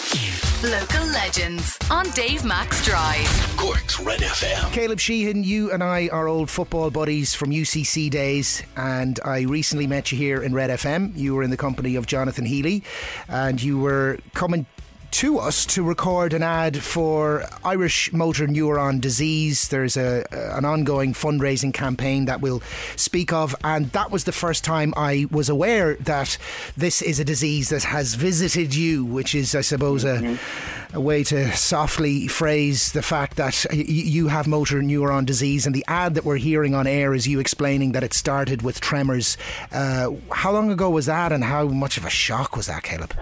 Local legends on Dave Max Drive. Cork's Red FM. Caleb Sheehan, you and I are old football buddies from UCC days, and I recently met you here in Red FM. You were in the company of Jonathan Healy, and you were coming to us to record an ad for Irish motor neuron disease. There's an ongoing fundraising campaign that we'll speak of, and that was the first time I was aware that this is a disease that has visited you, which is, I suppose, a way to softly phrase the fact that you have motor neuron disease. And the ad that we're hearing on air is you explaining that it started with tremors. How long ago was that, and how much of a shock was that, Caleb?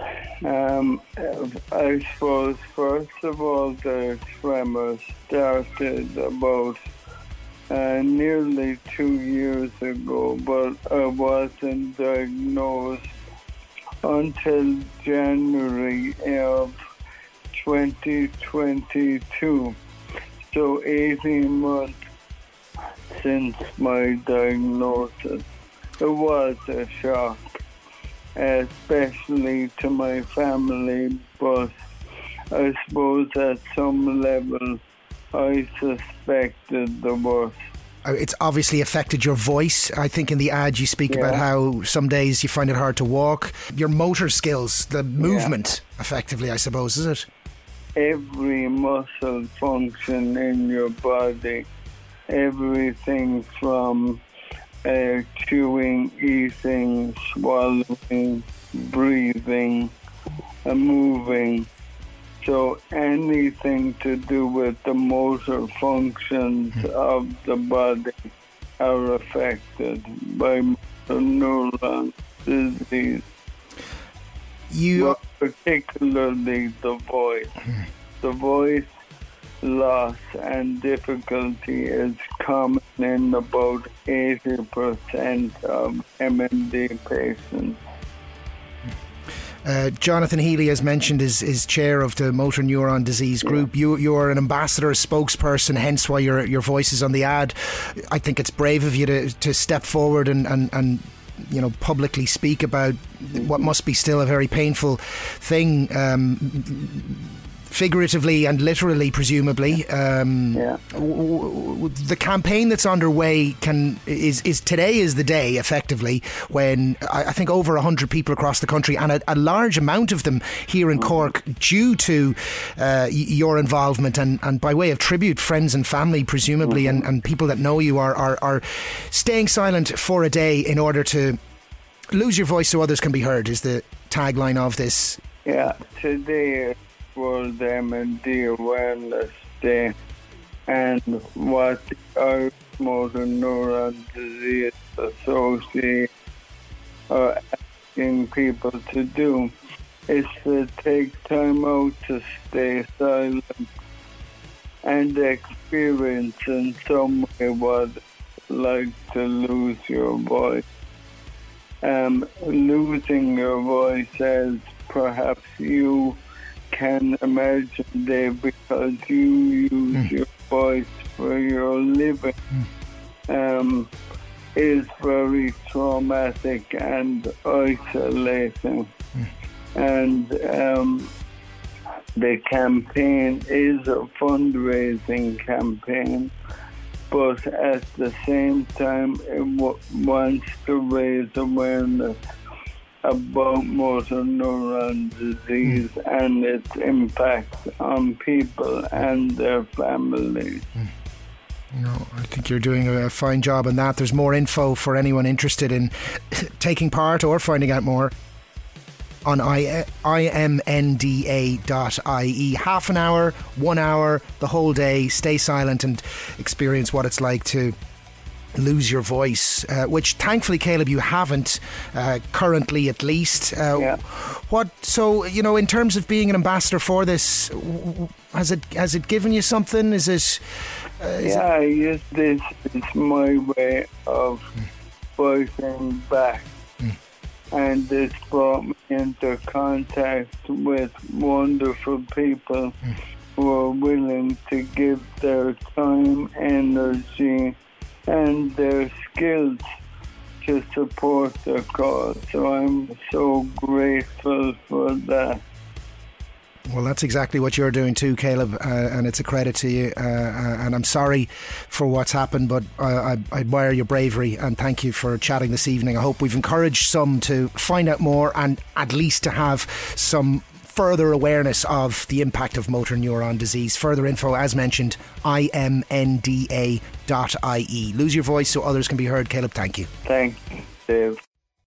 I suppose, first of all, the tremors started about nearly 2 years ago, but I wasn't diagnosed until January of 2022. So 18 months since my diagnosis. It was a shock, especially to my family, but I suppose at some level I suspected the worst. It's obviously affected your voice. I think in the ad you speak about how some days you find it hard to walk. Your motor skills, the movement, effectively, I suppose, is it? Every muscle function in your body, everything from chewing, eating, swallowing, breathing, moving. So anything to do with the motor functions of the body are affected by motor neuron disease. But particularly the voice. The voice loss and difficulty is common in about 80% of MND patients. Jonathan Healy, as mentioned, is chair of the motor neuron disease group. You are an ambassador, a spokesperson, hence why your voice is on the ad. I think it's brave of you to step forward and you know, publicly speak about what must be still a very painful thing, figuratively and literally, presumably. The campaign that's underway is today is the day, effectively, when I think over 100 people across the country, and a large amount of them here in Cork, due to your involvement and by way of tribute, friends and family, presumably, and people that know you are staying silent for a day in order to lose your voice so others can be heard, is the tagline of this. Yeah, today World MND Awareness Day, and what the Irish Motor Neuron Disease Association are asking people to do is to take time out to stay silent and experience in some way what it's like to lose your voice. Losing your voice, as perhaps you can imagine, Dave, because you use your voice for your living, is very traumatic and isolating. And the campaign is a fundraising campaign, but at the same time it wants to raise awareness about motor neuron disease and its impact on people and their families. No, I think you're doing a fine job in that. There's more info for anyone interested in taking part or finding out more on imnda.ie. Half an hour, 1 hour, the whole day. Stay silent and experience what it's like to lose your voice, which thankfully, Caleb, you haven't, currently at least. So, you know, in terms of being an ambassador for this, has it given you something? Is it yes, this is my way of fighting back, and it's brought me into contact with wonderful people who are willing to give their time, energy and their skills to support the cause. So I'm so grateful for that. Well, that's exactly what you're doing too, Caleb, and it's a credit to you. And I'm sorry for what's happened, but I admire your bravery, and thank you for chatting this evening. I hope we've encouraged some to find out more and at least to have some further awareness of the impact of motor neuron disease. Further info, as mentioned, imnda.ie. Lose your voice so others can be heard. Caleb, thank you. Thanks, Dave.